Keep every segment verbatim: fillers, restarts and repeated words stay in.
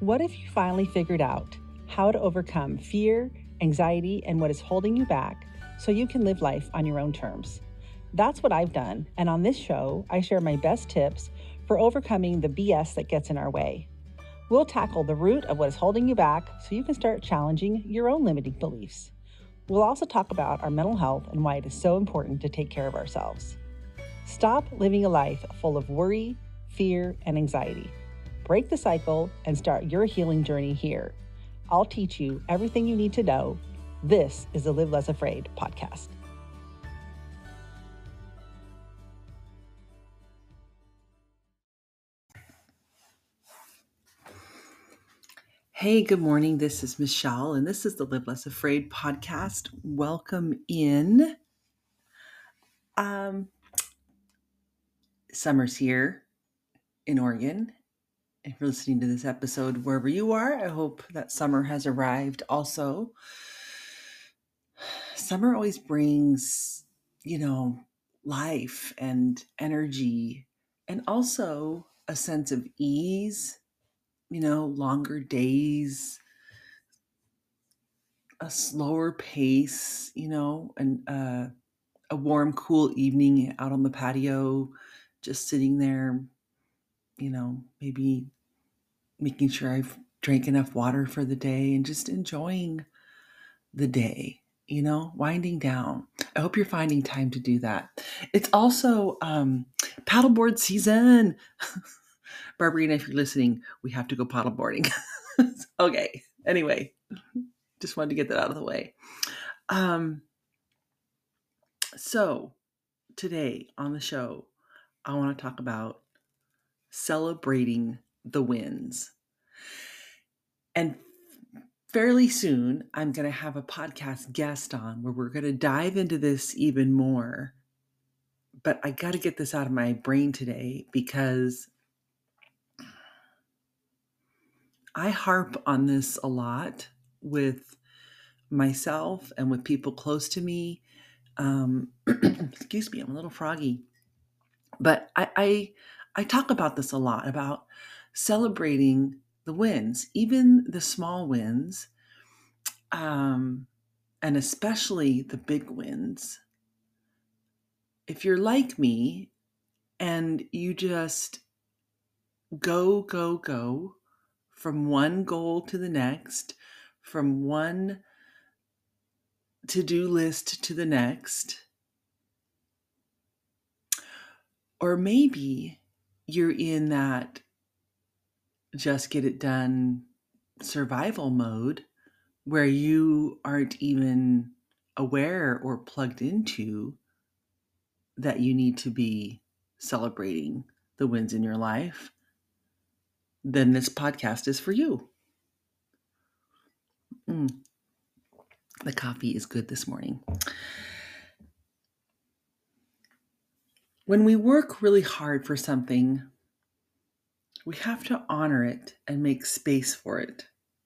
What if you finally figured out how to overcome fear, anxiety, and what is holding you back so you can live life on your own terms? That's what I've done, and on this show, I share my best tips for overcoming the B S that gets in our way. We'll tackle the root of what is holding you back so you can start challenging your own limiting beliefs. We'll also talk about our mental health and why it is so important to take care of ourselves. Stop living a life full of worry, fear, and anxiety. Break the cycle and start your healing journey here. I'll teach you everything you need to know. This is the Live Less Afraid podcast. Hey, good morning. This is Michelle, and this is the Live Less Afraid podcast. Welcome in. Um, summer's here in Oregon. If you're listening to this episode wherever you are, I hope that summer has arrived also. Summer always brings, you know, life and energy and also a sense of ease, you know, longer days, a slower pace, you know, and uh, a warm, cool evening out on the patio, just sitting there, you know, maybe making sure I've drank enough water for the day and just enjoying the day, you know, winding down. I hope you're finding time to do that. It's also um, paddleboard season. Barbarina, if you're listening, we have to go paddleboarding. Okay. Anyway, just wanted to get that out of the way. Um, so today on the show, I want to talk about celebrating the wins. And fairly soon, I'm going to have a podcast guest on where we're going to dive into this even more. But I got to get this out of my brain today because I harp on this a lot with myself and with people close to me. Um, excuse me, I'm a little froggy. But I, I I talk about this a lot, about celebrating the wins, even the small wins, um, and especially the big wins. If you're like me and you just go, go, go from one goal to the next, from one to-do list to the next, or maybe you're in that just get it done survival mode where you aren't even aware or plugged into that you need to be celebrating the wins in your life, then this podcast is for you. Mm, the coffee is good this morning. When we work really hard for something, we have to honor it and make space for it.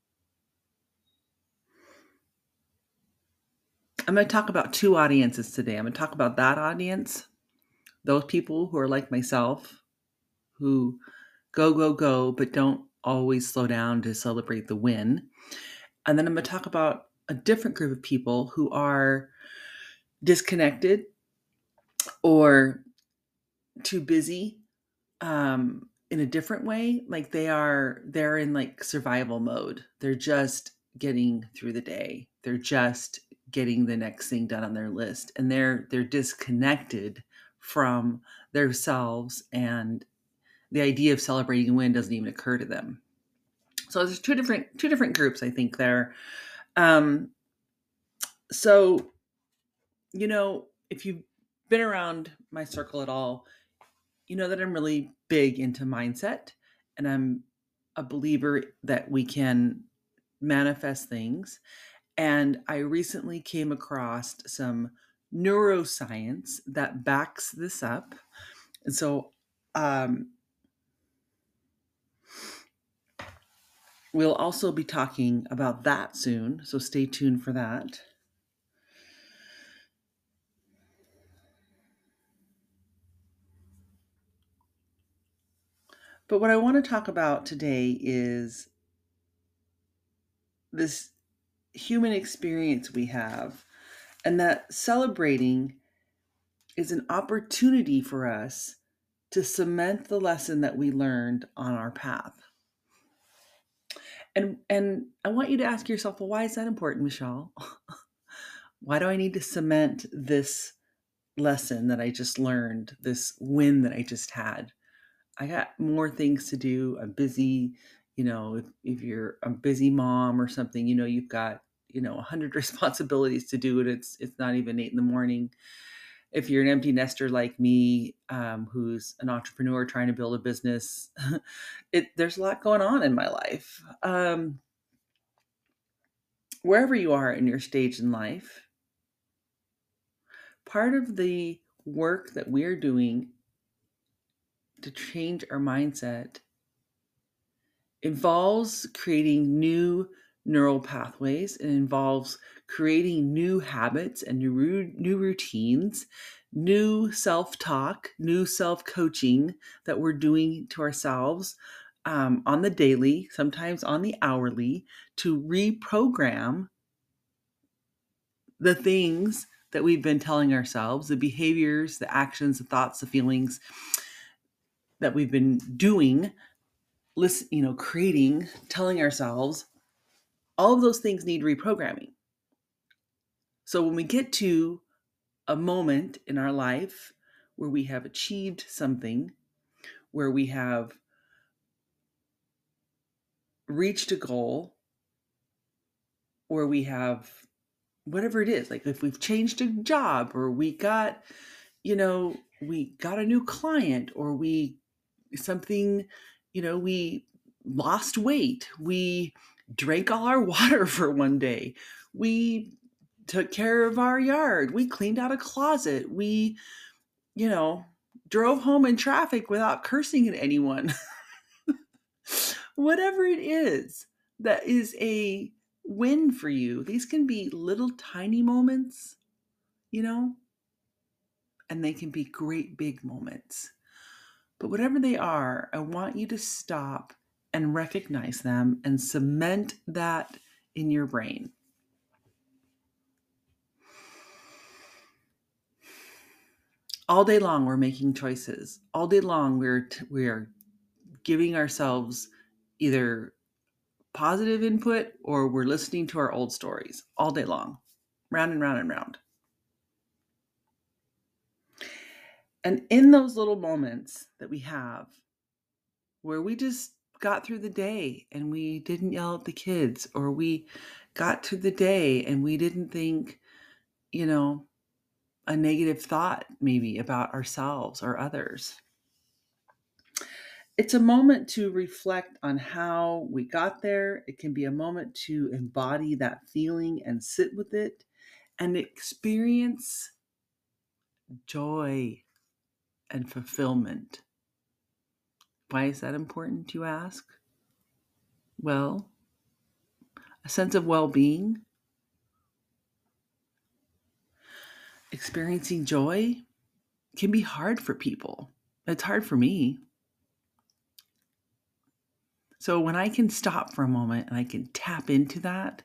I'm going to talk about two audiences today. I'm going to talk about that audience, those people who are like myself, who go, go, go, but don't always slow down to celebrate the win. And then I'm going to talk about a different group of people who are disconnected or too busy um, in a different way. Like they are, they're in like survival mode. They're just getting through the day. They're just getting the next thing done on their list. And they're, they're disconnected from themselves, and the idea of celebrating a win doesn't even occur to them. So there's two different, two different groups, I think there. Um, so, you know, if you've been around my circle at all, you know that I'm really big into mindset, and I'm a believer that we can manifest things. And I recently came across some neuroscience that backs this up. And so um, we'll also be talking about that soon. So stay tuned for that. But what I want to talk about today is this human experience we have, and that celebrating is an opportunity for us to cement the lesson that we learned on our path. And and I want you to ask yourself, well, why is that important, Michelle? Why do I need to cement this lesson that I just learned, this win that I just had? I got more things to do. I'm busy. You know, if, if you're a busy mom or something, you know, you've got, you know, a hundred responsibilities to do, and it's it's not even eight in the morning. If you're an empty nester like me, um, who's an entrepreneur trying to build a business, it there's a lot going on in my life. Um, wherever you are in your stage in life, part of the work that we're doing to change our mindset involves creating new neural pathways. It involves creating new habits and new, new routines, new self-talk, new self-coaching that we're doing to ourselves um, on the daily, sometimes on the hourly, to reprogram the things that we've been telling ourselves, the behaviors, the actions, the thoughts, the feelings that we've been doing, listen, you know, creating, telling ourselves. All of those things need reprogramming. So when we get to a moment in our life where we have achieved something, where we have reached a goal, where we have whatever it is, like if we've changed a job, or we got, you know, we got a new client, or we something, you know, we lost weight, we drank all our water for one day, we took care of our yard, we cleaned out a closet, we, you know, drove home in traffic without cursing at anyone. Whatever it is that is a win for you, these can be little tiny moments, you know, and they can be great big moments. But whatever they are, I want you to stop and recognize them and cement that in your brain. All day long, we're making choices. All day long, we're t- we're giving ourselves either positive input or we're listening to our old stories all day long, round and round and round. And in those little moments that we have where we just got through the day and we didn't yell at the kids, or we got through the day and we didn't think, you know, a negative thought maybe about ourselves or others. It's a moment to reflect on how we got there. It can be a moment to embody that feeling and sit with it and experience joy and fulfillment. Why is that important, you ask? Well, a sense of well-being, experiencing joy can be hard for people. It's hard for me. So when I can stop for a moment and I can tap into that,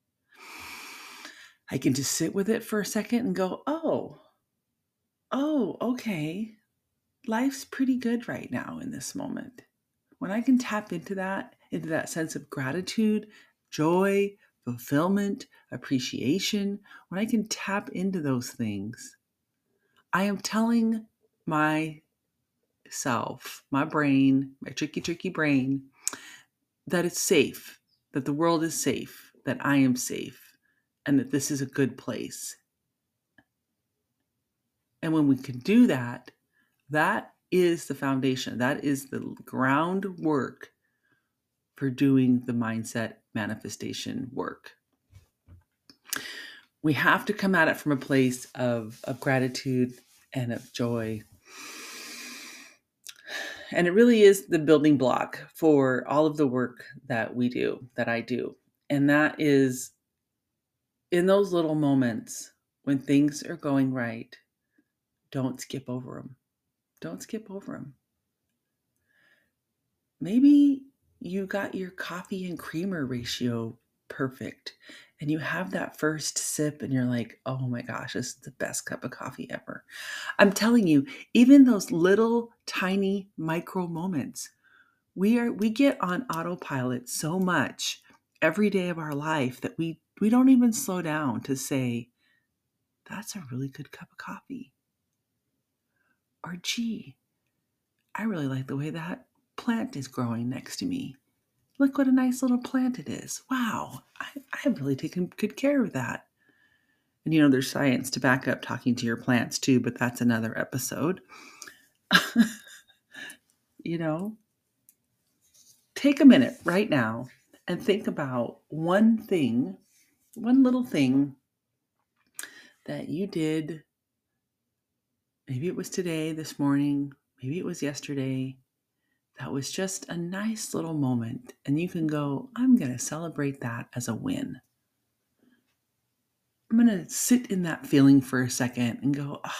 I can just sit with it for a second and go, oh, oh, okay. Life's pretty good right now in this moment. When I can tap into that, into that sense of gratitude, joy, fulfillment, appreciation, when I can tap into those things, I am telling myself, my brain, my tricky, tricky brain, that it's safe, that the world is safe, that I am safe, and that this is a good place. And when we can do that, that is the foundation. That is the groundwork for doing the mindset manifestation work. We have to come at it from a place of, of gratitude and of joy. And it really is the building block for all of the work that we do, that I do. And that is in those little moments when things are going right, don't skip over them. Don't skip over them. Maybe you got your coffee and creamer ratio perfect. And you have that first sip and you're like, oh my gosh, this is the best cup of coffee ever. I'm telling you, even those little tiny micro moments, we are we get on autopilot so much every day of our life that we we don't even slow down to say, that's a really good cup of coffee. Or gee, I really like the way that plant is growing next to me. Look what a nice little plant it is. Wow, I, I've really taken good care of that. And you know, there's science to back up talking to your plants too, but that's another episode. You know, take a minute right now and think about one thing, one little thing that you did. Maybe it was today, this morning, maybe it was yesterday. That was just a nice little moment. And you can go, I'm going to celebrate that as a win. I'm going to sit in that feeling for a second and go, oh.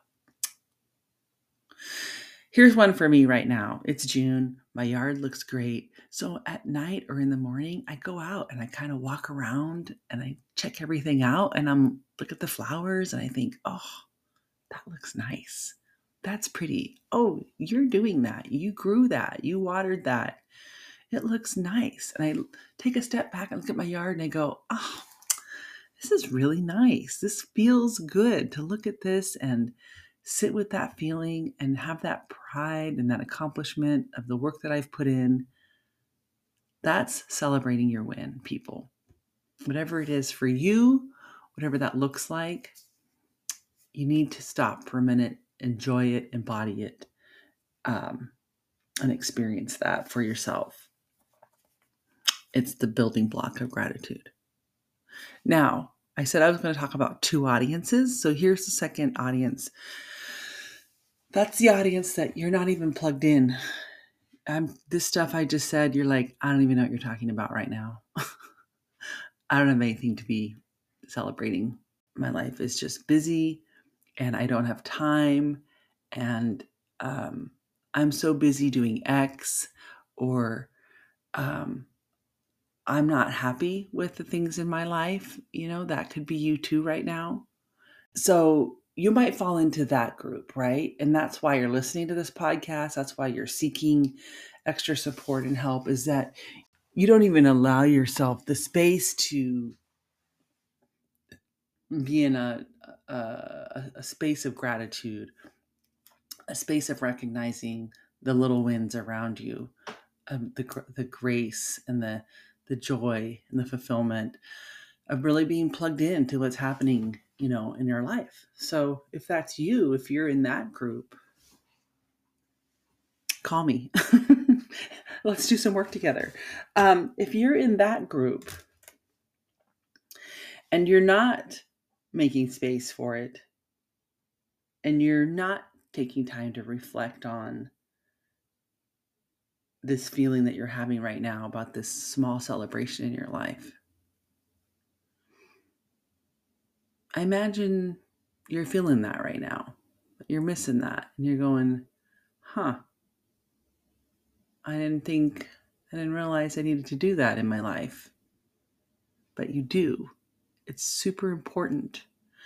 Here's one for me right now. It's June. My yard looks great. So at night or in the morning, I go out and I kind of walk around and I check everything out and I'm look at the flowers and I think, oh, that looks nice. That's pretty. Oh, you're doing that. You grew that. You watered that. It looks nice. And I take a step back and look at my yard and I go, oh, this is really nice. This feels good to look at this and sit with that feeling and have that pride and that accomplishment of the work that I've put in. That's celebrating your win, people. Whatever it is for you, whatever that looks like, you need to stop for a minute, enjoy it, embody it, um, and experience that for yourself. It's the building block of gratitude. Now, I said I was going to talk about two audiences. So here's the second audience. That's the audience that you're not even plugged in. I'm, this stuff I just said, you're like, I don't even know what you're talking about right now. I don't have anything to be celebrating. My life is just busy and I don't have time. And um, I'm so busy doing X, or um, I'm not happy with the things in my life. You know, that could be you too right now. So you might fall into that group, right? And that's why you're listening to this podcast. That's why you're seeking extra support and help, is that you don't even allow yourself the space to be in a, a, a space of gratitude, a space of recognizing the little wins around you, um, the, the grace and the, the joy and the fulfillment of really being plugged into what's happening, you know, in your life. So if that's you, if you're in that group, call me. Let's do some work together. Um, if you're in that group and you're not making space for it, and you're not taking time to reflect on this feeling that you're having right now about this small celebration in your life, I imagine you're feeling that right now. You're missing that. And you're going, huh, I didn't think, I didn't realize I needed to do that in my life. But you do. It's super important.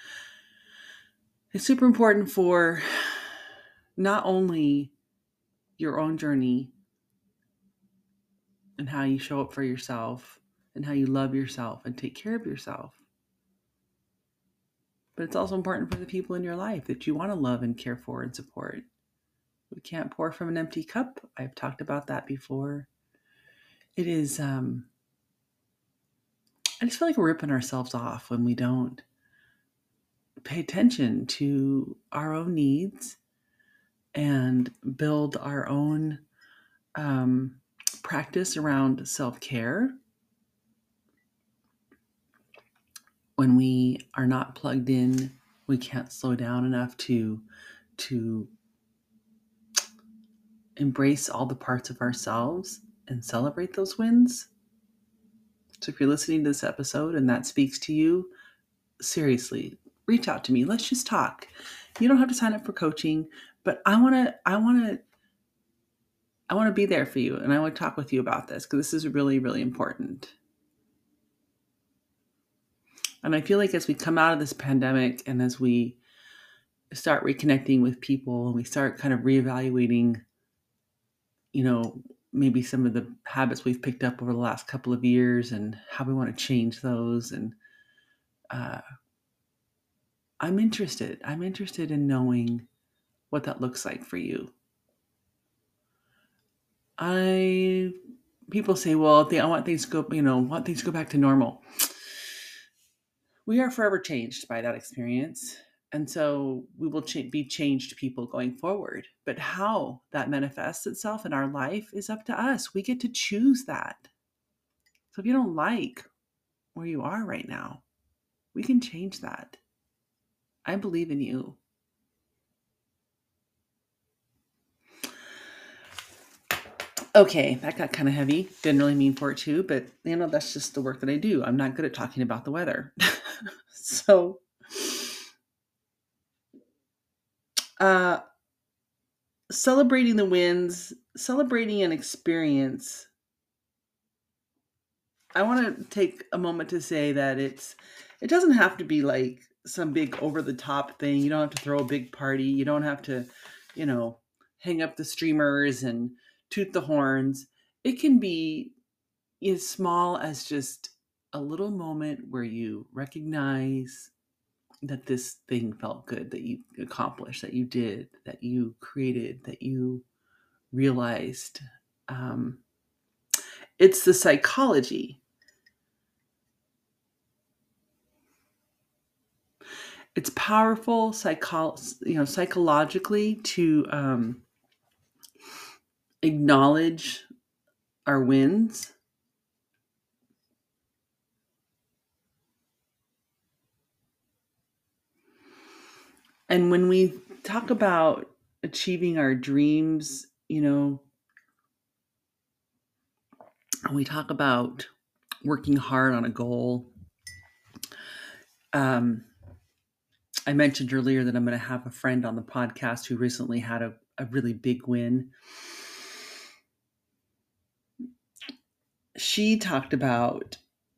It's super important for not only your own journey and how you show up for yourself and how you love yourself and take care of yourself, but it's also important for the people in your life that you want to love and care for and support. We can't pour from an empty cup. I've talked about that before. It is, um, I just feel like we're ripping ourselves off when we don't pay attention to our own needs and build our own um, practice around self-care. When we are not plugged in, we can't slow down enough to to embrace all the parts of ourselves and celebrate those wins. So if you're listening to this episode and that speaks to you, seriously, reach out to me. Let's just talk. You don't have to sign up for coaching, but I want to I want to I want to be there for you, and I want to talk with you about this because this is really, really important. And I feel like as we come out of this pandemic and as we start reconnecting with people and we start kind of reevaluating, you know, maybe some of the habits we've picked up over the last couple of years and how we want to change those. And uh, I'm interested. I'm interested in knowing what that looks like for you. I people say, well, if they I want things to go, you know, want things to go back to normal. We are forever changed by that experience. And so we will ch- be changed people going forward. But how that manifests itself in our life is up to us. We get to choose that. So if you don't like where you are right now, we can change that. I believe in you. Okay, that got kind of heavy. Didn't really mean for it to, but you know, that's just the work that I do. I'm not good at talking about the weather. so, uh, celebrating the wins, celebrating an experience. I want to take a moment to say that it's it doesn't have to be like some big over the top thing. You don't have to throw a big party. You don't have to, you know, hang up the streamers and toot the horns. It can be as small as just a little moment where you recognize that this thing felt good, that you accomplished, that you did, that you created, that you realized. Um, it's the psychology. It's powerful psycho- you know, psychologically to um, acknowledge our wins. And when we talk about achieving our dreams, you know, when we talk about working hard on a goal, um, I mentioned earlier that I'm going to have a friend on the podcast who recently had a, a really big win. She talked about,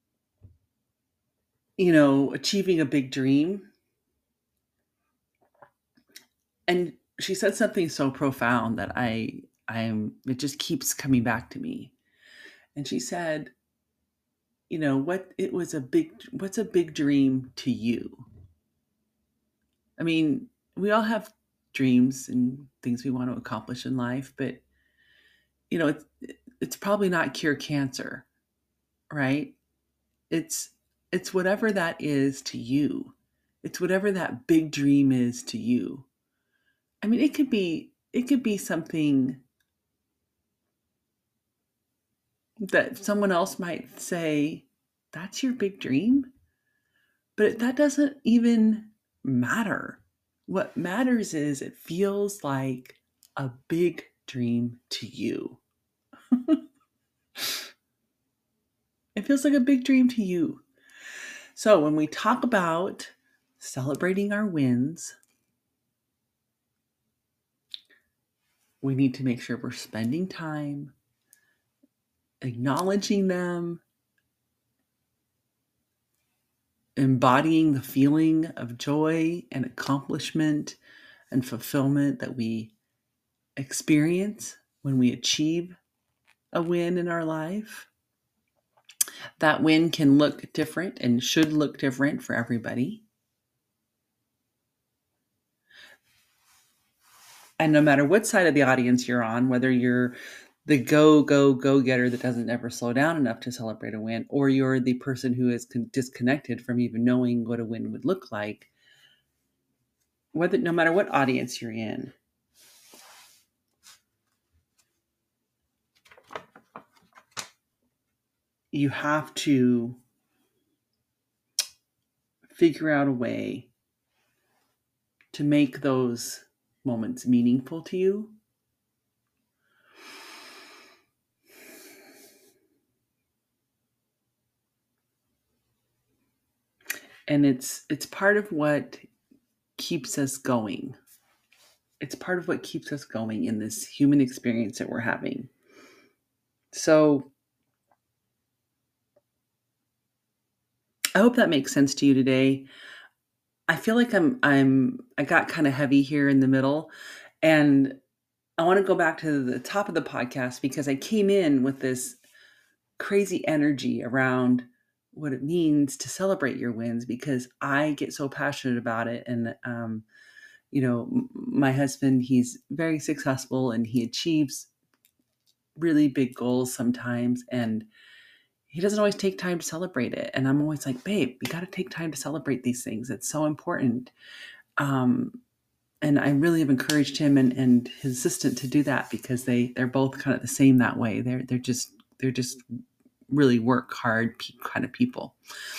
you know, achieving a big dream. And she said something so profound that I, I'm, it just keeps coming back to me. And she said, you know, what it was a big, what's a big dream to you? I mean, we all have dreams and things we want to accomplish in life, but you know, it's, it's probably not cure cancer, right? It's it's whatever that is to you. It's whatever that big dream is to you. I mean, it could be it could be something that someone else might say, that's your big dream, but that doesn't even matter. What matters is it feels like a big dream to you. It feels like a big dream to you. So when we talk about celebrating our wins, we need to make sure we're spending time acknowledging them, embodying the feeling of joy and accomplishment and fulfillment that we experience when we achieve a win in our life. That win can look different and should look different for everybody. And no matter what side of the audience you're on, whether you're the go, go, go getter that doesn't ever slow down enough to celebrate a win, or you're the person who is con- disconnected from even knowing what a win would look like, whether no matter what audience you're in, you have to figure out a way to make those moments meaningful to you. And it's it's part of what keeps us going. It's part of what keeps us going in this human experience that we're having. So I hope that makes sense to you today. I feel like I'm I'm I got kind of heavy here in the middle, and I want to go back to the top of the podcast because I came in with this crazy energy around what it means to celebrate your wins because I get so passionate about it. And, um, you know, m- my husband, he's very successful and he achieves really big goals sometimes. And he doesn't always take time to celebrate it. And I'm always like, babe, you got to take time to celebrate these things. It's so important. Um, and I really have encouraged him and, and his assistant to do that because they, they're both kind of the same that way. They're, they're just, they're just really work hard kind of people.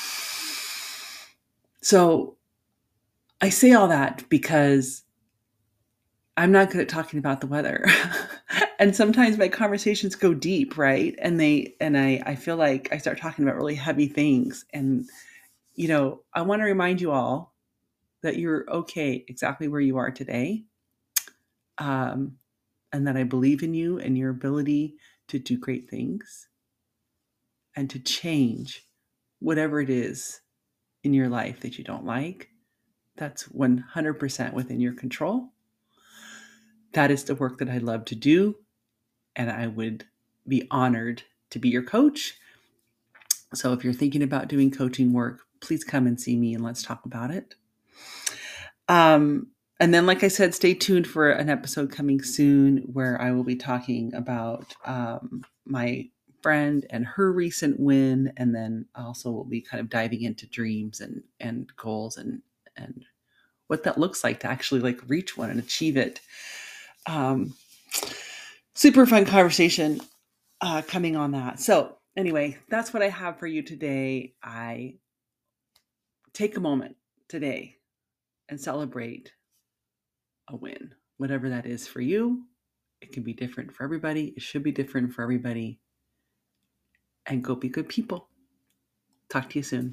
So I say all that because I'm not good at talking about the weather. And sometimes my conversations go deep, right? And they and I I feel like I start talking about really heavy things. And, you know, I want to remind you all that you're okay exactly where you are today. Um, and that I believe in you and your ability to do great things and to change whatever it is in your life that you don't like. That's one hundred percent within your control. That is the work that I love to do. And I would be honored to be your coach. So if you're thinking about doing coaching work, please come and see me and let's talk about it. Um, and then, like I said, stay tuned for an episode coming soon where I will be talking about um, my friend and her recent win. And then also we'll be kind of diving into dreams and, and goals and, and what that looks like to actually like reach one and achieve it. Um, super fun conversation uh, coming on that. So anyway, that's what I have for you today. I take a moment today and celebrate a win, whatever that is for you. It can be different for everybody. It should be different for everybody. And go be good people. Talk to you soon.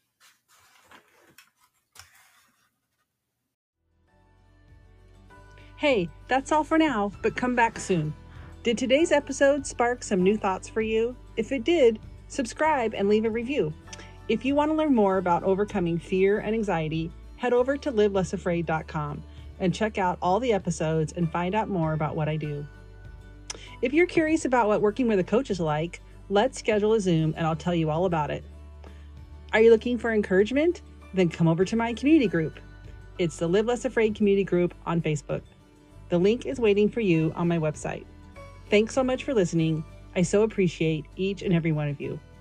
Hey, that's all for now, but come back soon. Did today's episode spark some new thoughts for you? If it did, subscribe and leave a review. If you want to learn more about overcoming fear and anxiety, head over to live less afraid dot com and check out all the episodes and find out more about what I do. If you're curious about what working with a coach is like, let's schedule a Zoom and I'll tell you all about it. Are you looking for encouragement? Then come over to my community group. It's the Live Less Afraid community group on Facebook. The link is waiting for you on my website. Thanks so much for listening. I so appreciate each and every one of you.